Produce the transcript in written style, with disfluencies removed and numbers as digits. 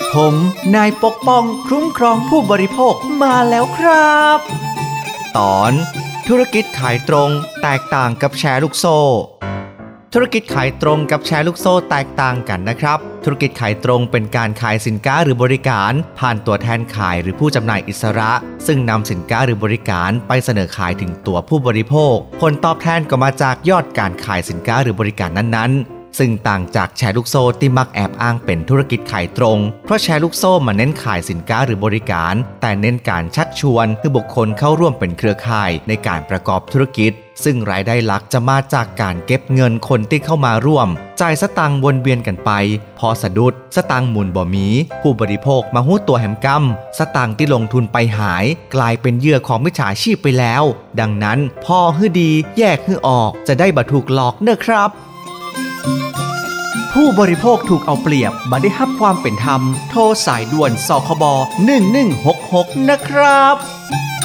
ผมนายปกป้องคุ้มครองผู้บริโภคมาแล้วครับตอนธุรกิจขายตรงแตกต่างกับแชร์ลูกโซ่ธุรกิจขายตรงกับแชร์ลูกโซ่แตกต่างกันนะครับธุรกิจขายตรงเป็นการขายสินค้าหรือบริการผ่านตัวแทนขายหรือผู้จำหน่ายอิสระซึ่งนำสินค้าหรือบริการไปเสนอขายถึงตัวผู้บริโภคผลตอบแทนก็มาจากยอดการขายสินค้าหรือบริการนั้นๆซึ่งต่างจากแชร์ลูกโซ่ที่มักแอบอ้างเป็นธุรกิจขายตรงเพราะแชร์ลูกโซ่มาเน้นขายสินค้าหรือบริการแต่เน้นการชักชวนให้บุคคลเข้าร่วมเป็นเครือข่ายในการประกอบธุรกิจซึ่งรายได้หลักจะมาจากการเก็บเงินคนที่เข้ามาร่วมจ่ายสตังค์วนเวียนกันไปพอสะดุดสตังค์หมุนบ่มีผู้บริโภคมาหู้ตัวแหมกำสตังค์ที่ลงทุนไปหายกลายเป็นเหยื่อของมิจฉาชีพไปแล้วดังนั้นพอฮื้อดีแยกฮื้อออกจะได้บ่ถูกหลอกเด้อครับผู้บริโภคถูกเอาเปรียบบ่ได้รับความเป็นธรรมโทรสายด่วนสคบ1166นะครับ